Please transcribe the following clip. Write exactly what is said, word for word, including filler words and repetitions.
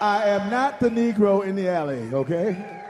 I am not the Negro in the alley, okay?